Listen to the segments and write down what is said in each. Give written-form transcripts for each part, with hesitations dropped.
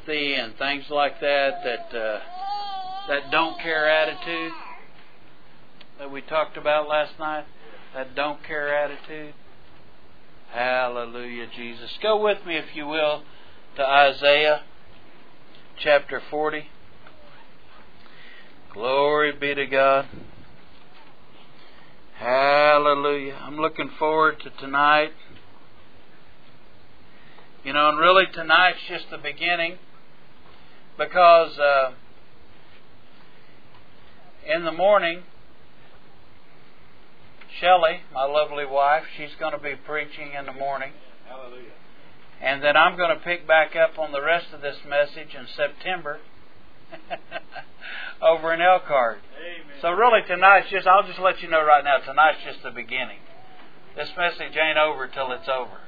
apathy and things like that, that don't care attitude that we talked about last night, that don't care attitude. Hallelujah, Jesus. Go with me, if you will, to Isaiah chapter 40. Glory be to God. Hallelujah. I'm looking forward to tonight. You know, and really tonight's just the beginning, because in the morning, Shelley, my lovely wife, she's going to be preaching in the morning. Hallelujah. And then I'm going to pick back up on the rest of this message in September over in Elkhart. Amen. So really tonight's just, I'll just let you know right now, tonight's just the beginning. This message ain't over till it's over.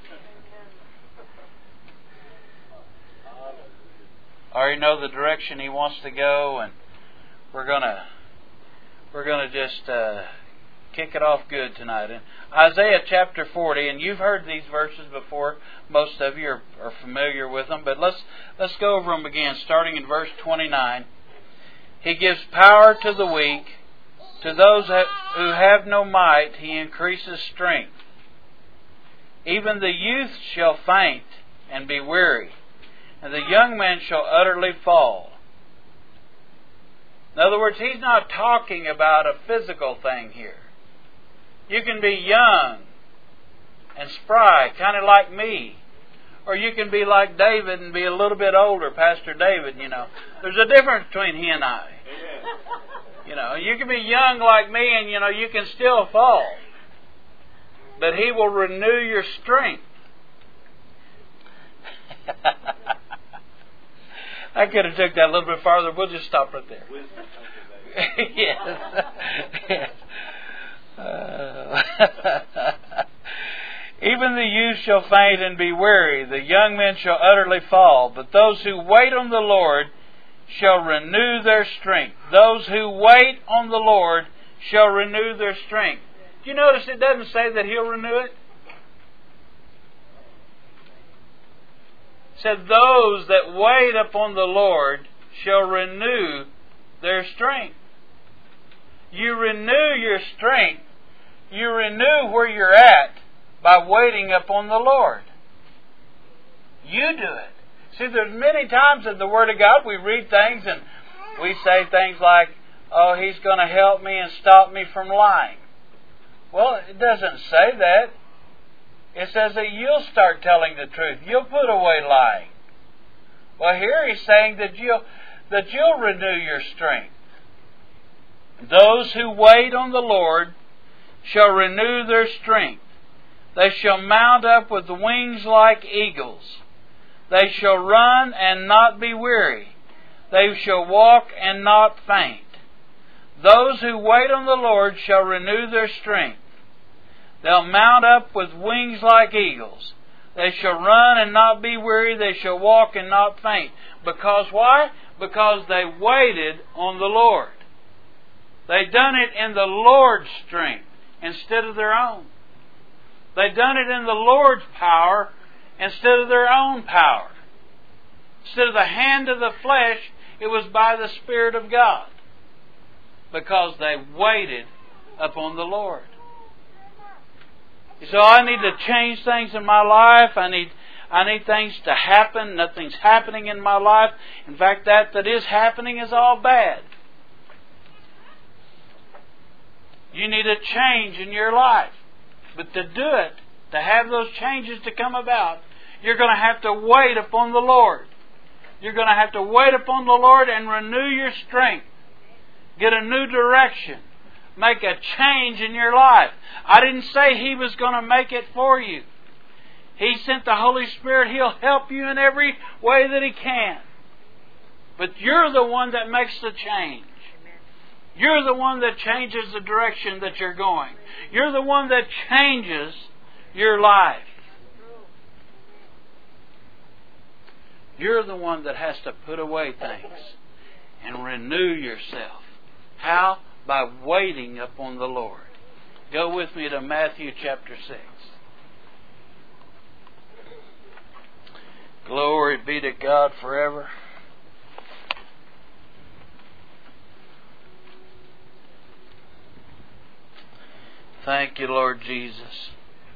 I already know the direction he wants to go, and we're gonna just kick it off good tonight. In Isaiah chapter 40, and you've heard these verses before. Most of you are familiar with them, but let's go over them again, starting in verse 29. He gives power to the weak; to those who have no might, He increases strength. Even the youth shall faint and be weary, and the young man shall utterly fall. In other words, He's not talking about a physical thing here. You can be young and spry, kind of like me. Or you can be like David and be a little bit older, Pastor David, you know. There's a difference between he and I. You know, you can be young like me and, you know, you can still fall. But He will renew your strength. I could have took that a little bit farther. We'll just stop right there. Yes. Yes. Even the youth shall faint and be weary. The young men shall utterly fall. But those who wait on the Lord shall renew their strength. Those who wait on the Lord shall renew their strength. Do you notice it doesn't say that He'll renew it? It said, those that wait upon the Lord shall renew their strength. You renew your strength. You renew where you're at by waiting upon the Lord. You do it. See, there's many times in the Word of God we read things and we say things like, oh, He's going to help me and stop me from lying. Well, it doesn't say that. It says that you'll start telling the truth. You'll put away lying. Well, here He's saying that you'll renew your strength. Those who wait on the Lord shall renew their strength. They shall mount up with wings like eagles. They shall run and not be weary. They shall walk and not faint. Those who wait on the Lord shall renew their strength. They'll mount up with wings like eagles. They shall run and not be weary. They shall walk and not faint. Because why? Because they waited on the Lord. They done it in the Lord's strength instead of their own. They done it in the Lord's power instead of their own power. Instead of the hand of the flesh, it was by the Spirit of God. Because they waited upon the Lord. So I need to change things in my life. I need things to happen. Nothing's happening in my life. In fact, that is happening is all bad. You need a change in your life. But to do it, to have those changes to come about, you're going to have to wait upon the Lord. You're going to have to wait upon the Lord and renew your strength. Get a new direction. Make a change in your life. I didn't say He was going to make it for you. He sent the Holy Spirit. He'll help you in every way that He can. But you're the one that makes the change. You're the one that changes the direction that you're going. You're the one that changes your life. You're the one that has to put away things and renew yourself. How? By waiting upon the Lord. Go with me to Matthew chapter 6. Glory be to God forever. Thank you, Lord Jesus.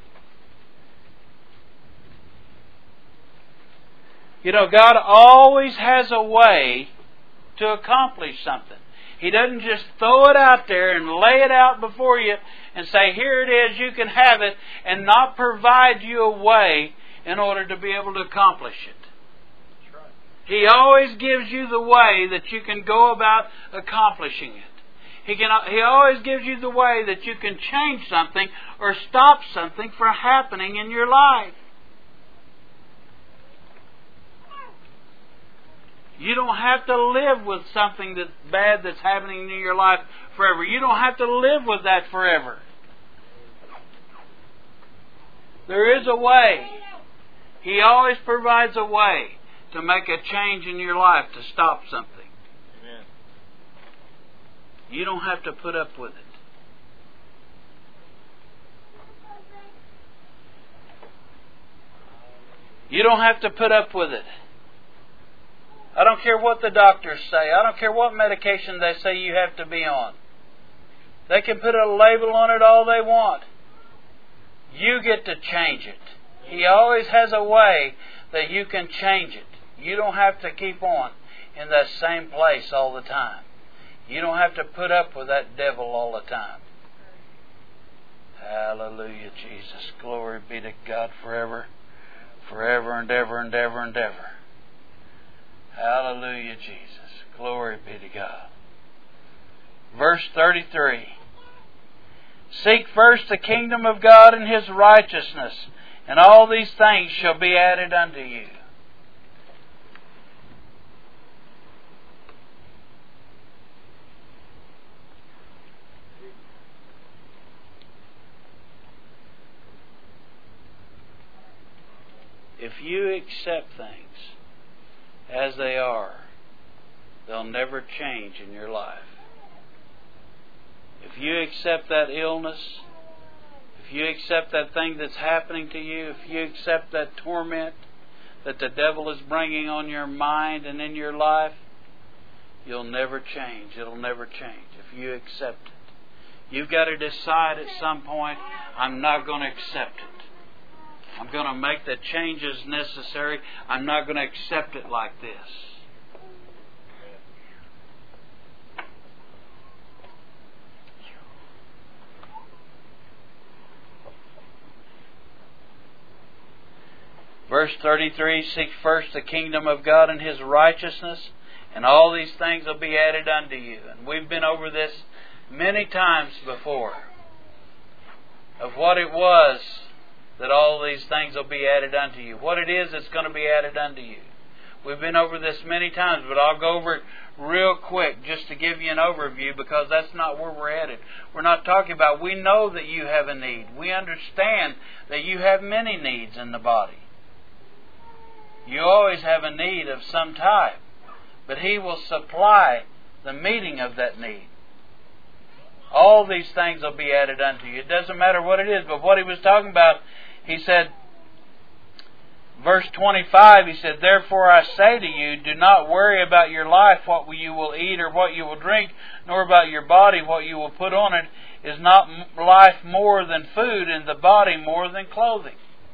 You know, God always has a way to accomplish something. He doesn't just throw it out there and lay it out before you and say, here it is, you can have it, and not provide you a way in order to be able to accomplish it. That's right. He always gives you the way that you can go about accomplishing it. He always gives you the way that you can change something or stop something from happening in your life. You don't have to live with something that's bad that's happening in your life forever. You don't have to live with that forever. There is a way. He always provides a way to make a change in your life to stop something. Amen. You don't have to put up with it. You don't have to put up with it. I don't care what the doctors say. I don't care what medication they say you have to be on. They can put a label on it all they want. You get to change it. He always has a way that you can change it. You don't have to keep on in that same place all the time. You don't have to put up with that devil all the time. Hallelujah, Jesus. Glory be to God forever, forever and ever and ever and ever. Hallelujah, Jesus. Glory be to God. Verse 33. Seek first the kingdom of God and His righteousness, and all these things shall be added unto you. If you accept things as they are, they'll never change in your life. If you accept that illness, if you accept that thing that's happening to you, if you accept that torment that the devil is bringing on your mind and in your life, you'll never change. It'll never change if you accept it. You've got to decide at some point, I'm not going to accept it. I'm going to make the changes necessary. I'm not going to accept it like this. Verse 33, seek first the kingdom of God and His righteousness, and all these things will be added unto you. And we've been over this many times before, of what it was that all these things will be added unto you. What it is that's going to be added unto you. We've been over this many times, but I'll go over it real quick just to give you an overview, because that's not where we're headed. We're not talking about, we know that you have a need. We understand that you have many needs in the body. You always have a need of some type, but He will supply the meeting of that need. All these things will be added unto you. It doesn't matter what it is, but what He was talking about, He said, verse 25, He said, therefore I say to you, do not worry about your life, what you will eat or what you will drink, nor about your body, what you will put on it. Is not life more than food, and the body more than clothing?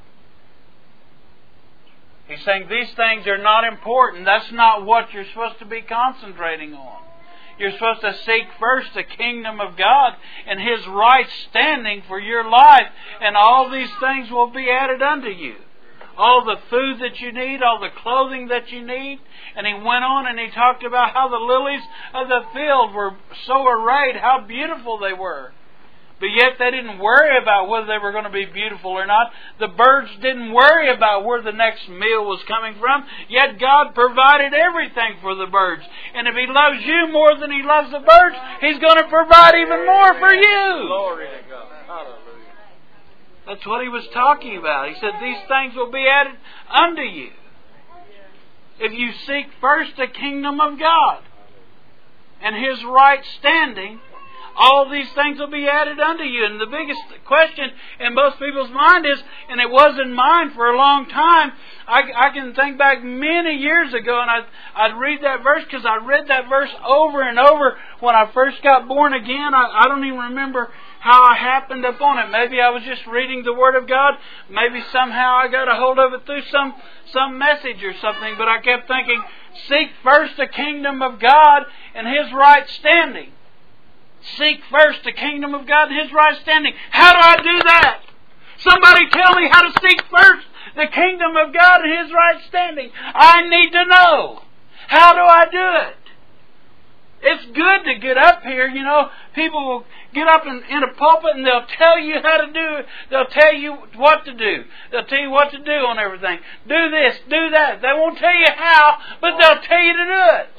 He's saying these things are not important. That's not what you're supposed to be concentrating on. You're supposed to seek first the kingdom of God and His right standing for your life, and all these things will be added unto you. All the food that you need, all the clothing that you need. And He went on and He talked about how the lilies of the field were so arrayed, how beautiful they were. But yet they didn't worry about whether they were going to be beautiful or not. The birds didn't worry about where the next meal was coming from. Yet God provided everything for the birds. And if He loves you more than He loves the birds, He's going to provide even more for you. Glory to God. Hallelujah. That's what He was talking about. He said these things will be added unto you. If you seek first the kingdom of God and His right standing, all these things will be added unto you. And the biggest question in most people's mind is, and it was in mine for a long time, I can think back many years ago, and I'd read that verse because I read that verse over and over when I first got born again. I don't even remember how I happened upon it. Maybe I was just reading the Word of God. Maybe somehow I got a hold of it through some message or something. But I kept thinking, seek first the kingdom of God and His right standing. Seek first the kingdom of God and His right standing. How do I do that? Somebody tell me how to seek first the kingdom of God and His right standing. I need to know. How do I do it? It's good to get up here. You know, people will get up in a pulpit and they'll tell you how to do it. They'll tell you what to do. They'll tell you what to do on everything. Do this, do that. They won't tell you how, but they'll tell you to do it.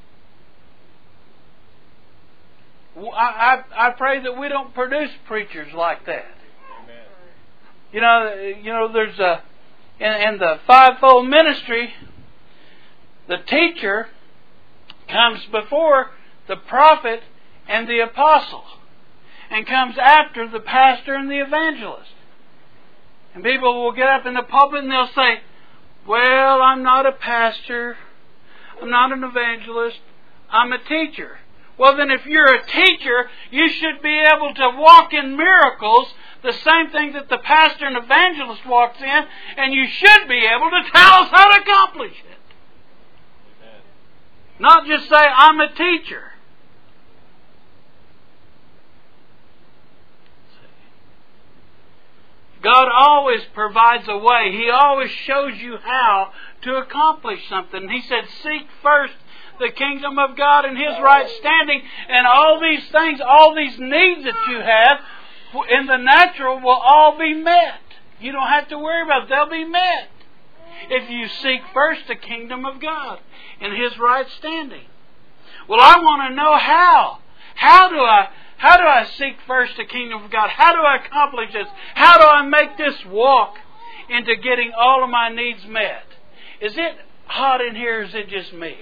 I pray that we don't produce preachers like that. You know, there's in the fivefold ministry, the teacher comes before the prophet and the apostle, and comes after the pastor and the evangelist. And people will get up in the pulpit and they'll say, well, I'm not a pastor, I'm not an evangelist, I'm a teacher. Well, then if you're a teacher, you should be able to walk in miracles, the same thing that the pastor and evangelist walks in, and you should be able to tell us how to accomplish it. Amen. Not just say, I'm a teacher. God always provides a way. He always shows you how to accomplish something. He said, seek first the kingdom of God and His right standing, and all these things, all these needs that you have in the natural will all be met. You don't have to worry about it. They'll be met if you seek first the kingdom of God and His right standing. Well, I want to know how. How do I seek first the kingdom of God? How do I accomplish this? How do I make this walk into getting all of my needs met? Is it hot in here or is it just me?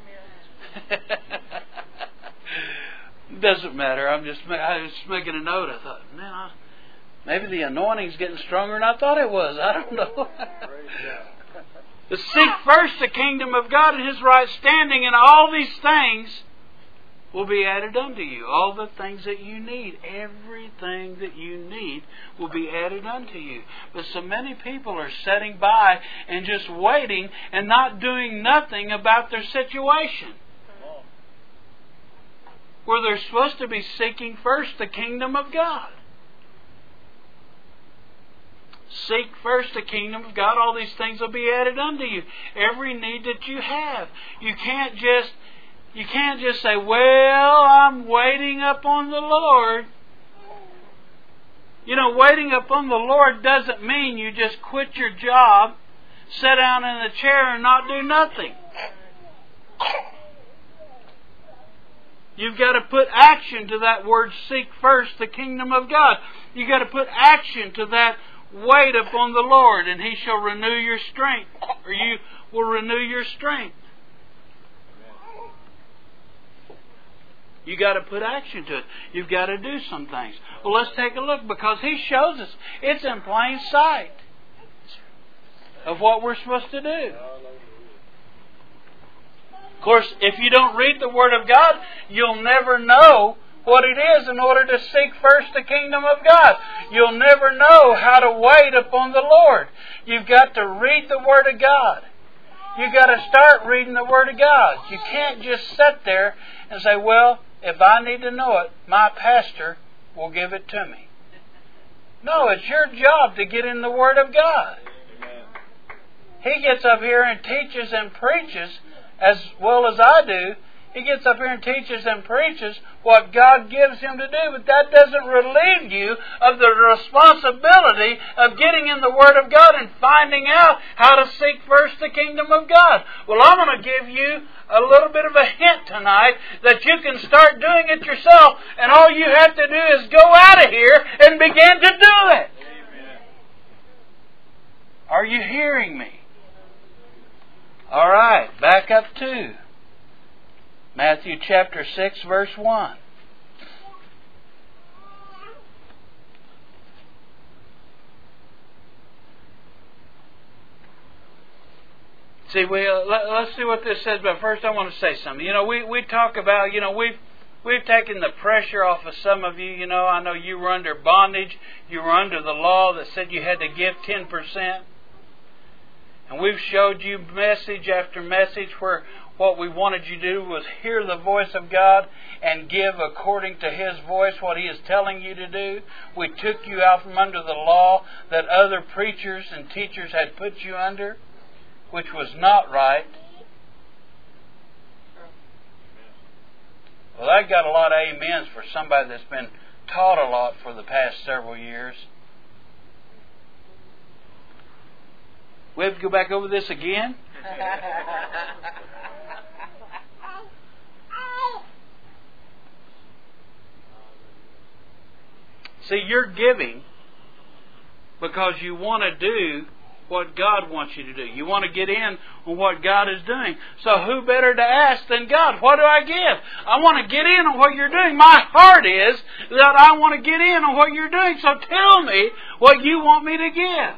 Doesn't matter. I was making a note. I thought, man, maybe the anointing's getting stronger than I thought it was. I don't know. But seek first the kingdom of God and His right standing, and all these things will be added unto you. All the things that you need, everything that you need will be added unto you. But so many people are sitting by and just waiting and not doing nothing about their situation, where they're supposed to be seeking first the kingdom of God. Seek first the kingdom of God. All these things will be added unto you. Every need that you have. You can't just say, well, I'm waiting upon the Lord. You know, waiting upon the Lord doesn't mean you just quit your job, sit down in the chair and not do nothing. You've got to put action to that word, seek first the kingdom of God. You've got to put action to that, wait upon the Lord, and He shall renew your strength, or you will renew your strength. You've got to put action to it. You've got to do some things. Well, let's take a look, because He shows us. It's in plain sight of what we're supposed to do. Of course, if you don't read the Word of God, you'll never know what it is in order to seek first the kingdom of God. You'll never know how to wait upon the Lord. You've got to read the Word of God. You've got to start reading the Word of God. You can't just sit there and say, well, if I need to know it, my pastor will give it to me. No, it's your job to get in the Word of God. He gets up here and teaches and preaches as well as I do. He gets up here and teaches and preaches what God gives him to do, but that doesn't relieve you of the responsibility of getting in the Word of God and finding out how to seek first the kingdom of God. Well, I'm going to give you a little bit of a hint tonight that you can start doing it yourself, and all you have to do is go out of here and begin to do it. Amen. Are you hearing me? All right, back up to Matthew chapter 6, verse 1. See, let's see what this says. But first, I want to say something. We talk about, we've taken the pressure off of some of you. I know you were under bondage. You were under the law that said you had to give 10%. And we've showed you message after message where what we wanted you to do was hear the voice of God and give according to His voice what He is telling you to do. We took you out from under the law that other preachers and teachers had put you under, which was not right. Well, I got a lot of amens for somebody that's been taught a lot for the past several years. We have to go back over this again? See, you're giving because you want to do what God wants you to do. You want to get in on what God is doing. So who better to ask than God? What do I give? I want to get in on what you're doing. My heart is that I want to get in on what you're doing. So tell me what you want me to give.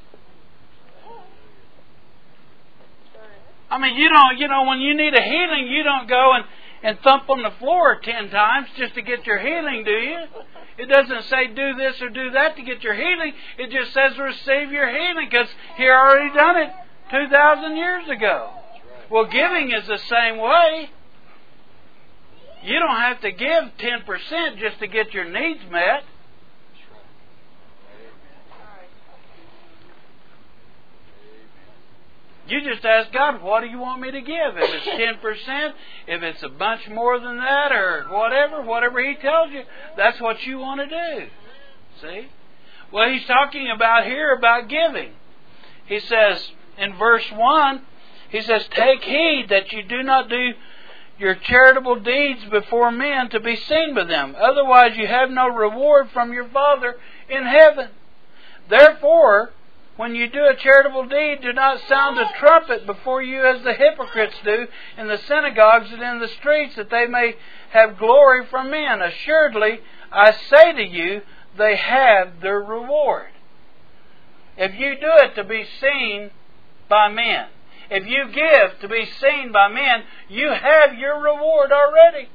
I mean, when you need a healing, you don't go and thump on the floor 10 times just to get your healing, do you? It doesn't say do this or do that to get your healing. It just says receive your healing because He already done it 2,000 years ago. Well, giving is the same way. You don't have to give 10% just to get your needs met. You just ask God, what do you want me to give? If it's 10%, if it's a bunch more than that, or whatever He tells you, that's what you want to do. See? Well, He's talking about here about giving. He says in verse 1, He says, take heed that you do not do your charitable deeds before men to be seen by them. Otherwise you have no reward from your Father in heaven. Therefore, when you do a charitable deed, do not sound a trumpet before you as the hypocrites do in the synagogues and in the streets, that they may have glory from men. Assuredly, I say to you, they have their reward. If you do it to be seen by men, if you give to be seen by men, you have your reward already.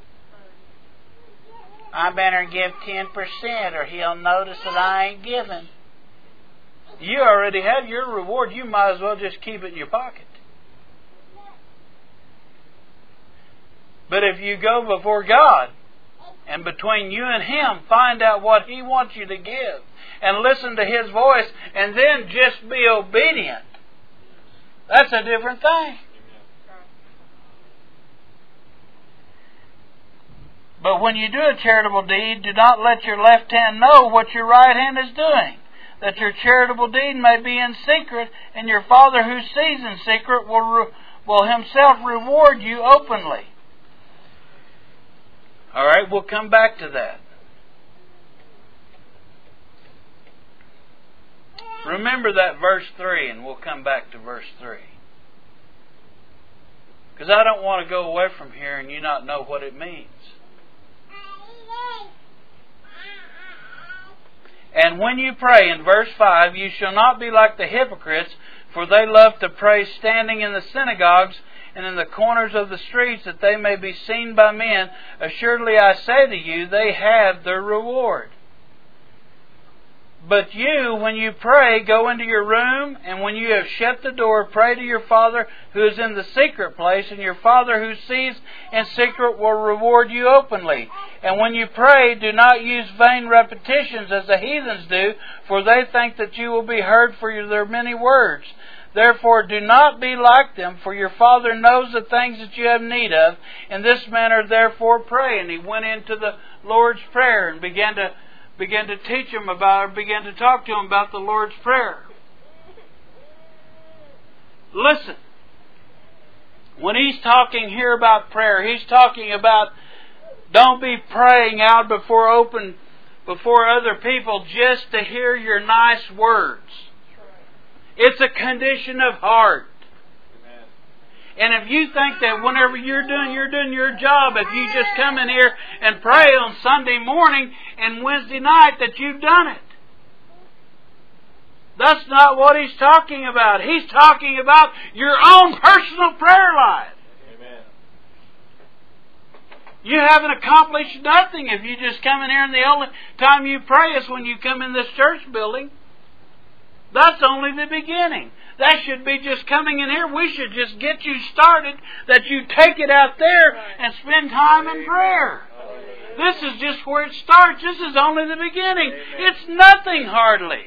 I better give 10% or He'll notice that I ain't giving. You already have your reward. You might as well just keep it in your pocket. But if you go before God and between you and Him find out what He wants you to give and listen to His voice and then just be obedient, that's a different thing. But when you do a charitable deed, do not let your left hand know what your right hand is doing, that your charitable deed may be in secret, and your Father who sees in secret will Himself reward you openly. All right, we'll come back to that. Remember that verse 3, and we'll come back to verse 3. Because I don't want to go away from here and you not know what it means. And when you pray, in verse 5, you shall not be like the hypocrites, for they love to pray standing in the synagogues and in the corners of the streets, that they may be seen by men. Assuredly I say to you, they have their reward. But you, when you pray, go into your room, and when you have shut the door, pray to your Father who is in the secret place, and your Father who sees in secret will reward you openly. And when you pray, do not use vain repetitions as the heathens do, for they think that you will be heard for their many words. Therefore do not be like them, for your Father knows the things that you have need of. In this manner therefore pray. And he went into the Lord's Prayer and began to teach him about, or began to talk to him about the Lord's Prayer. Listen, when he's talking here about prayer, he's talking about don't be praying out before other people just to hear your nice words. It's a condition of heart. And if you think that whenever you're doing your job, if you just come in here and pray on Sunday morning and Wednesday night that you've done it. That's not what He's talking about. He's talking about your own personal prayer life. Amen. You haven't accomplished nothing if you just come in here and the only time you pray is when you come in this church building. That's only the beginning. That should be just coming in here. We should just get you started, that you take it out there and spend time in prayer. This is just where it starts. This is only the beginning. It's nothing hardly.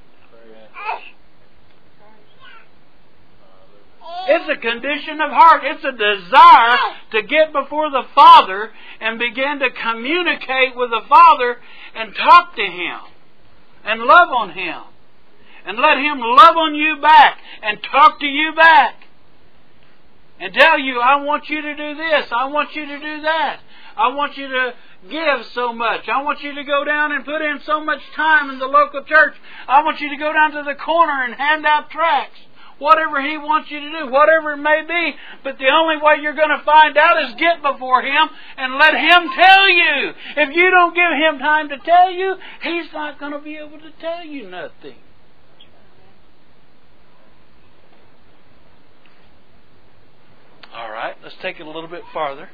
It's a condition of heart. It's a desire to get before the Father and begin to communicate with the Father and talk to Him and love on Him. And let Him love on you back and talk to you back. And tell you, I want you to do this. I want you to do that. I want you to give so much. I want you to go down and put in so much time in the local church. I want you to go down to the corner and hand out tracts. Whatever He wants you to do, whatever it may be. But the only way you're going to find out is get before Him and let Him tell you. If you don't give Him time to tell you, He's not going to be able to tell you nothing. All right, let's take it a little bit farther.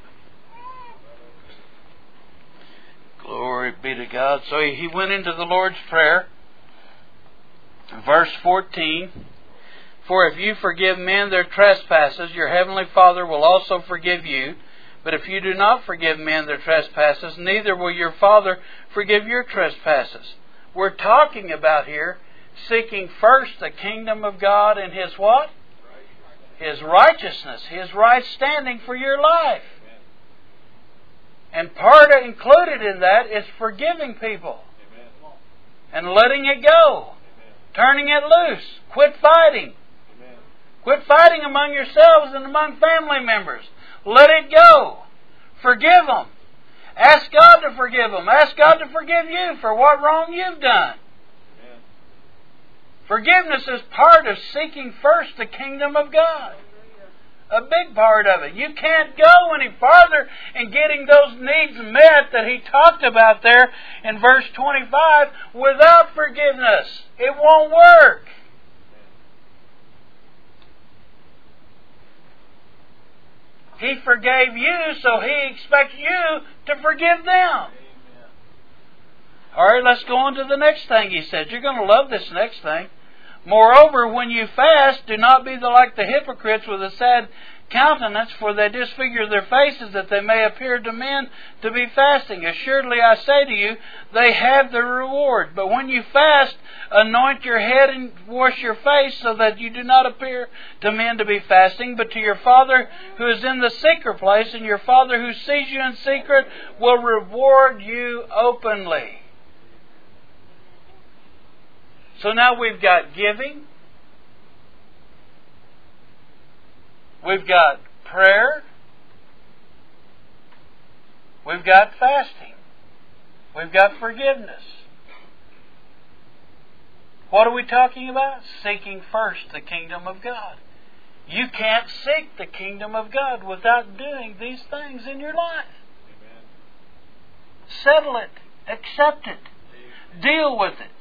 Glory be to God. So he went into the Lord's Prayer. Verse 14. For if you forgive men their trespasses, your heavenly Father will also forgive you. But if you do not forgive men their trespasses, neither will your Father forgive your trespasses. We're talking about here seeking first the kingdom of God and His what? His righteousness, His right standing for your life. And part included in that is forgiving people. And letting it go. Turning it loose. Quit fighting. Quit fighting among yourselves and among family members. Let it go. Forgive them. Ask God to forgive them. Ask God to forgive you for what wrong you've done. Forgiveness is part of seeking first the kingdom of God. A big part of it. You can't go any farther in getting those needs met that He talked about there in verse 25 without forgiveness. It won't work. He forgave you, so He expects you to forgive them. All right, let's go on to the next thing He said. You're going to love this next thing. Moreover, when you fast, do not be like the hypocrites with a sad countenance, for they disfigure their faces that they may appear to men to be fasting. Assuredly, I say to you, they have their reward. But when you fast, anoint your head and wash your face, so that you do not appear to men to be fasting, but to your Father who is in the secret place, and your Father who sees you in secret will reward you openly. So now we've got giving, we've got prayer, we've got fasting, we've got forgiveness. What are we talking about? Seeking first the kingdom of God. You can't seek the kingdom of God without doing these things in your life. Amen. Settle it, accept it, deal with it.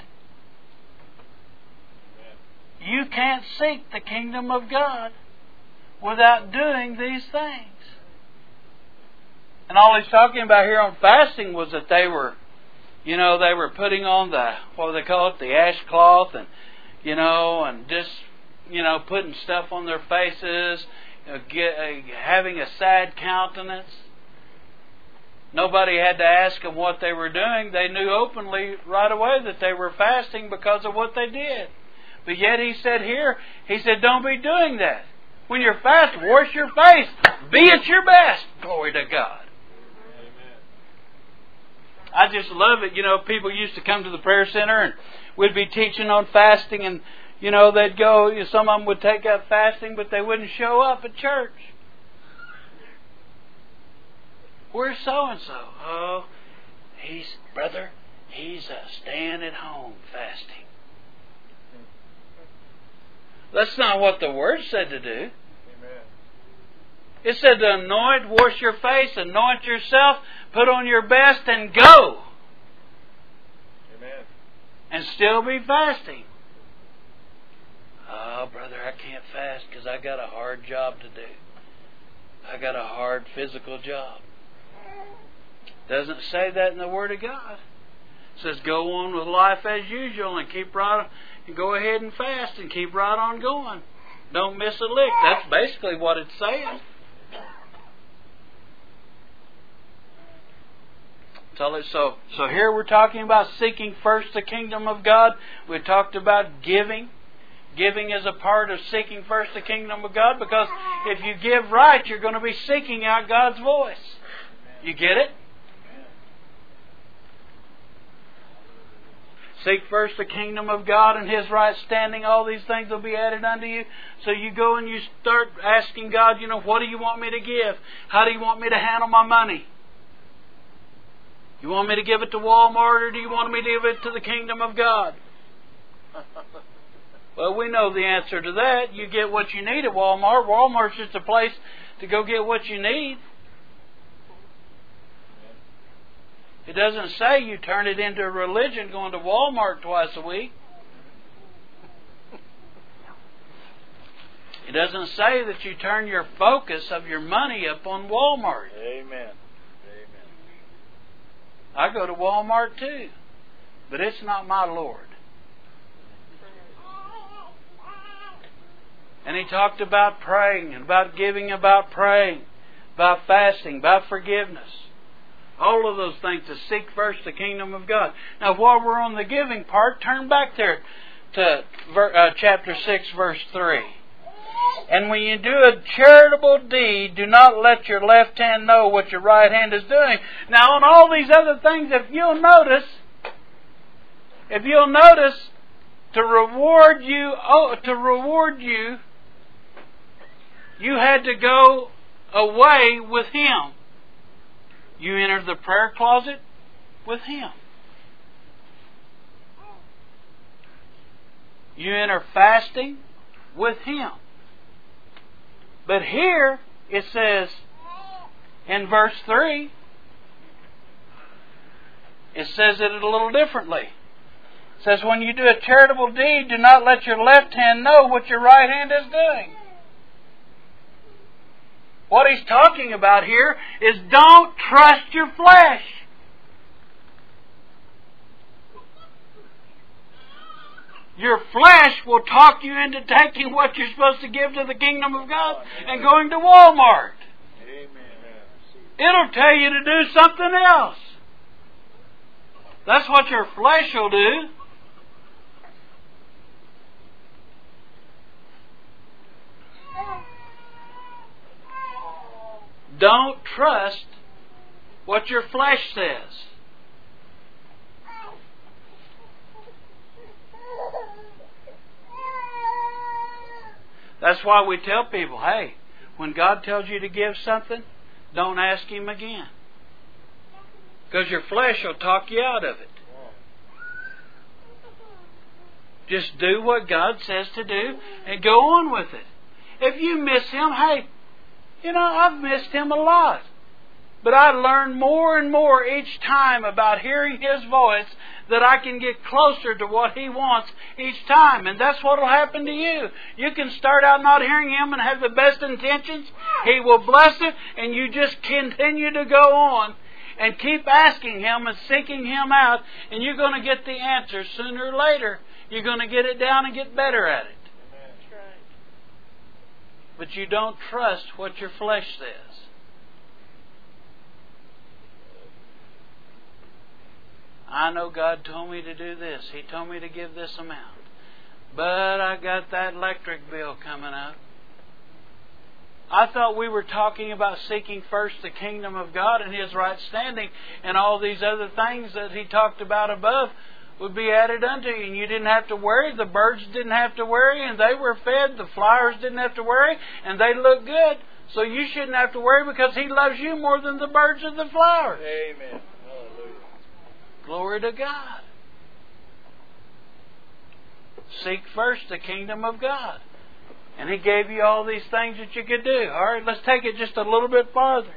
You can't seek the kingdom of God without doing these things. And all He's talking about here on fasting was that they were putting on the, what do they call it, the ashcloth, and, and just, putting stuff on their faces, having a sad countenance. Nobody had to ask them what they were doing. They knew openly right away that they were fasting because of what they did. But yet He said here, He said, don't be doing that. When you're fast, wash your face. Be at your best. Glory to God. Amen. I just love it. People used to come to the prayer center and we'd be teaching on fasting, and, they'd go, some of them would take up fasting, but they wouldn't show up at church. Where's so-and-so? Oh, he's staying at home fasting. That's not what the Word said to do. Amen. It said to anoint, wash your face, anoint yourself, put on your best, and go. Amen. And still be fasting. Oh, brother, I can't fast because I got a hard job to do. I got a hard physical job. Doesn't say that in the Word of God. It says go on with life as usual and keep right on, go ahead and fast and keep right on going. Don't miss a lick. That's basically what it's saying. So here we're talking about seeking first the kingdom of God. We talked about giving. Giving is a part of seeking first the kingdom of God, because if you give right, you're going to be seeking out God's voice. You get it? Seek first the kingdom of God and His right standing. All these things will be added unto you. So you go and you start asking God, what do you want me to give? How do you want me to handle my money? You want me to give it to Walmart, or do you want me to give it to the kingdom of God? Well, we know the answer to that. You get what you need at Walmart. Walmart's just a place to go get what you need. It doesn't say you turn it into a religion going to Walmart twice a week. It doesn't say that you turn your focus of your money upon Walmart. Amen. I go to Walmart too, but it's not my Lord. And he talked about praying, and about giving, about praying, about fasting, about forgiveness. All of those things to seek first the kingdom of God. Now, while we're on the giving part, turn back there to chapter 6, verse 3. And when you do a charitable deed, do not let your left hand know what your right hand is doing. Now, on all these other things, if you'll notice, to reward you, you had to go away with Him. You enter the prayer closet with Him. You enter fasting with Him. But here it says in verse 3, it says it a little differently. It says, when you do a charitable deed, do not let your left hand know what your right hand is doing. What he's talking about here is don't trust your flesh. Your flesh will talk you into taking what you're supposed to give to the kingdom of God and going to Walmart. It'll tell you to do something else. That's what your flesh will do. Don't trust what your flesh says. That's why we tell people, hey, when God tells you to give something, don't ask Him again. Because your flesh will talk you out of it. Just do what God says to do and go on with it. If you miss Him, hey, I've missed Him a lot. But I learn more and more each time about hearing His voice, that I can get closer to what He wants each time. And that's what will happen to you. You can start out not hearing Him and have the best intentions. He will bless it, and you just continue to go on and keep asking Him and seeking Him out, and you're going to get the answer sooner or later. You're going to get it down and get better at it. But you don't trust what your flesh says. I know God told me to do this. He told me to give this amount. But I got that electric bill coming up. I thought we were talking about seeking first the kingdom of God and His right standing, and all these other things that He talked about above would be added unto you. And you didn't have to worry. The birds didn't have to worry, and they were fed. The flowers didn't have to worry, and they looked good. So you shouldn't have to worry, because He loves you more than the birds and the flowers. Amen. Hallelujah. Glory to God. Seek first the kingdom of God. And He gave you all these things that you could do. All right, let's take it just a little bit farther.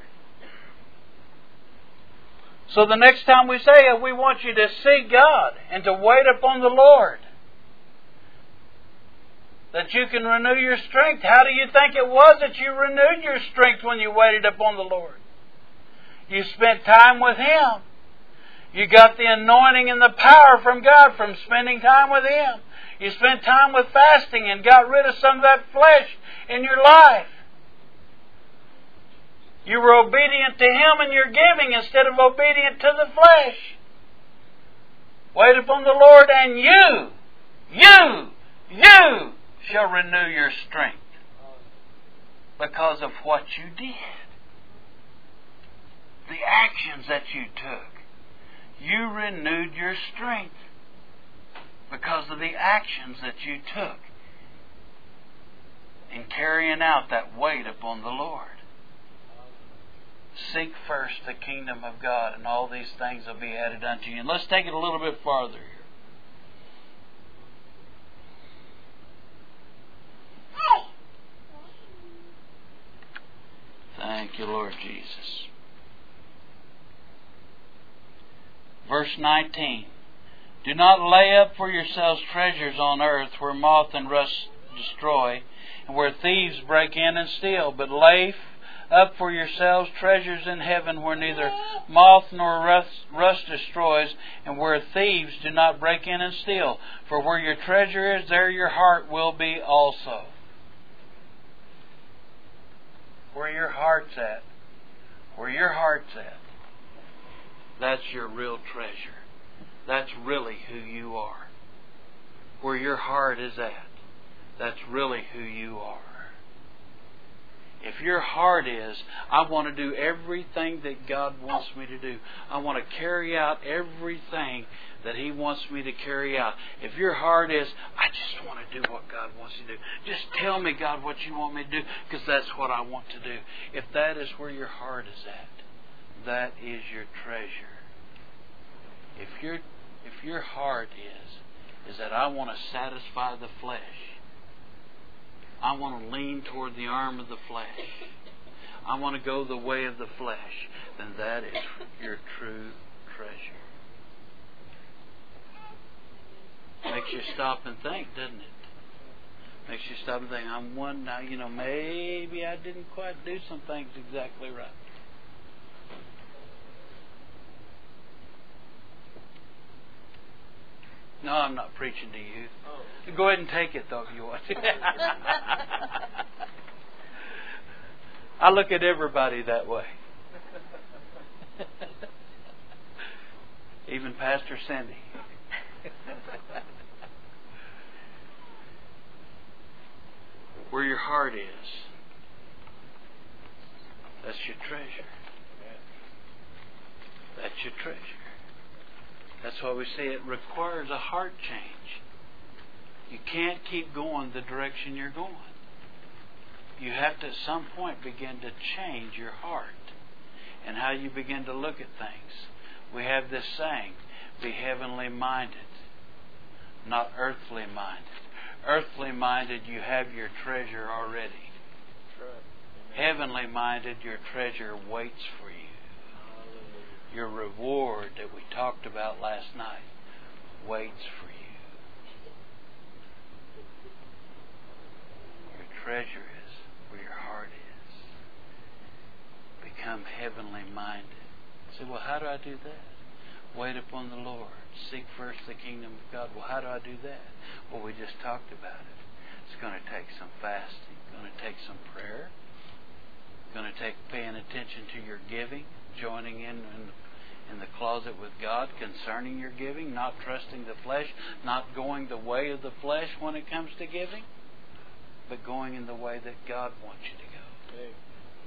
So the next time we say it, we want you to seek God and to wait upon the Lord. that you can renew your strength. How do you think it was that you renewed your strength when you waited upon the Lord? You spent time with Him. You got the anointing and the power from God from spending time with Him. You spent time with fasting and got rid of some of that flesh in your life. You were obedient to Him in your giving instead of obedient to the flesh. Wait upon the Lord, and you shall renew your strength because of what you did. The actions that you took. You renewed your strength because of the actions that you took in carrying out that weight upon the Lord. Seek first the kingdom of God, and all these things will be added unto you. And let's take it a little bit farther here. Thank you, Lord Jesus. Verse 19. Do not lay up for yourselves treasures on earth where moth and rust destroy, and where thieves break in and steal, but lay up for yourselves treasures in heaven where neither moth nor rust destroys, and where thieves do not break in and steal. For where your treasure is, there your heart will be also. Where your heart's at, that's your real treasure. That's really who you are. Where your heart is at, that's really who you are. If your heart is, I want to do everything that God wants me to do. I want to carry out everything that He wants me to carry out. If your heart is, I just want to do what God wants me to do. Just tell me, God, what you want me to do, because that's what I want to do. If that is where your heart is at, that is your treasure. If your heart is that I want to satisfy the flesh, I want to lean toward the arm of the flesh, I want to go the way of the flesh, then that is your true treasure. Makes you stop and think, doesn't it? Makes you stop and think, I'm one now, maybe I didn't quite do some things exactly right. No, I'm not preaching to you. Oh. Go ahead and take it, though, if you want to. I look at everybody that way. Even Pastor Cindy. Where your heart is, that's your treasure. That's your treasure. That's why we say it requires a heart change. You can't keep going the direction you're going. You have to at some point begin to change your heart and how you begin to look at things. We have this saying, be heavenly minded, not earthly minded. Earthly minded, you have your treasure already. Heavenly minded, your treasure waits for you. Your reward that we talked about last night waits for you. Your treasure is where your heart is. Become heavenly minded. Say, well, how do I do that? Wait upon the Lord. Seek first the kingdom of God. Well, how do I do that? Well, we just talked about it. It's going to take some fasting. It's going to take some prayer. It's going to take paying attention to your giving, joining in the closet with God concerning your giving, not trusting the flesh, not going the way of the flesh when it comes to giving, but going in the way that God wants you to go. Okay.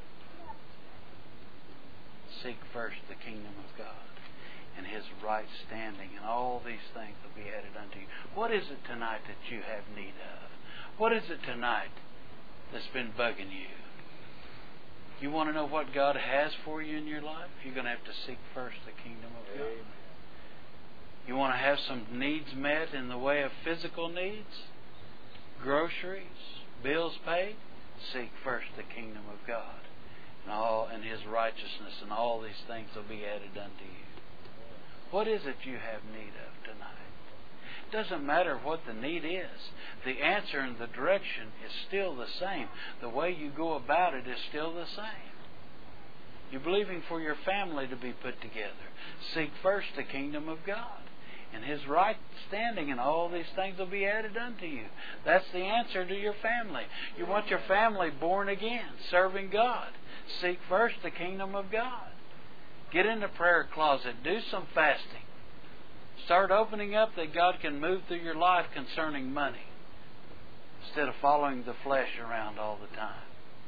Seek first the kingdom of God and His right standing, and all these things will be added unto you. What is it tonight that you have need of? What is it tonight that's been bugging you? You want to know what God has for you in your life? You're going to have to seek first the kingdom of God. You want to have some needs met in the way of physical needs? Groceries, bills paid? Seek first the kingdom of God and His righteousness, and all these things will be added unto you. What is it you have need of tonight? Doesn't matter what the need is. The answer and the direction is still the same. The way you go about it is still the same. You're believing for your family to be put together. Seek first the kingdom of God and His right standing, and all these things will be added unto you. That's the answer to your family. You want your family born again, serving God. Seek first the kingdom of God. Get in the prayer closet. Do some fasting. Start opening up that God can move through your life concerning money, instead of following the flesh around all the time.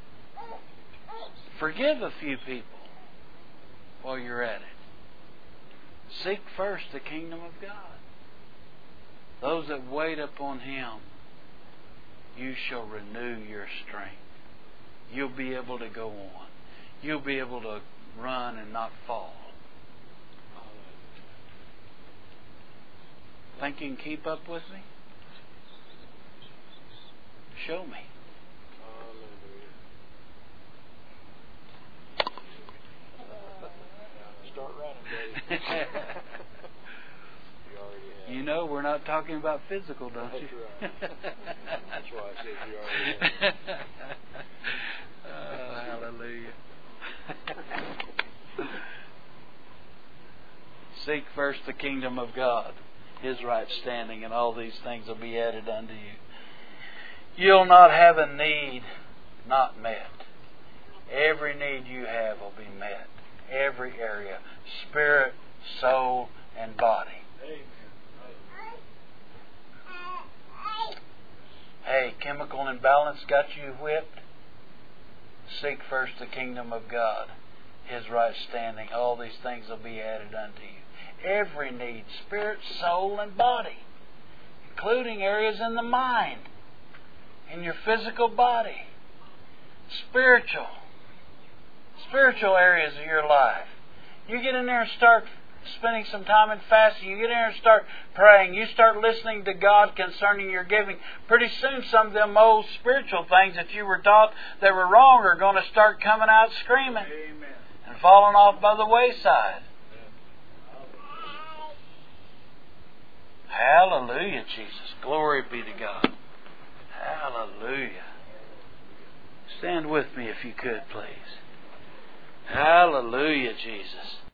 Forgive a few people while you're at it. Seek first the kingdom of God. Those that wait upon Him, you shall renew your strength. You'll be able to go on. You'll be able to run and not fall. Think you can keep up with me? Show me. Start running, Dave. You already have. You know we're not talking about physical, don't you? That's right. That's why I said you already have. Oh, hallelujah. Seek first the kingdom of God, His right standing, and all these things will be added unto you. You'll not have a need not met. Every need you have will be met. Every area. Spirit, soul, and body. Amen. Hey, chemical imbalance got you whipped? Seek first the kingdom of God, His right standing. All these things will be added unto you. Every need, spirit, soul, and body, including areas in the mind, in your physical body, spiritual areas of your life. You get in there and start spending some time in fasting. You get in there and start praying. You start listening to God concerning your giving. Pretty soon some of them old spiritual things that you were taught that were wrong are going to start coming out screaming. Amen. And falling off by the wayside. Hallelujah, Jesus. Glory be to God. Hallelujah. Stand with me if you could, please. Hallelujah, Jesus.